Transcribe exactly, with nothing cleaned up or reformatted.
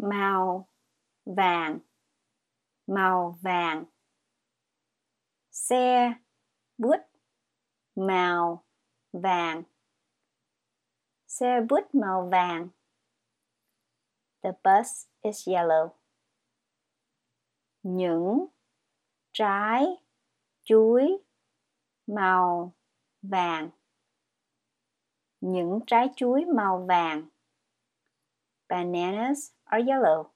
màu vàng, màu vàng. Xe buýt màu vàng, xe buýt màu vàng. The bus is yellow. Những trái chuối màu vàng, những trái chuối màu vàng. Bananas are yellow.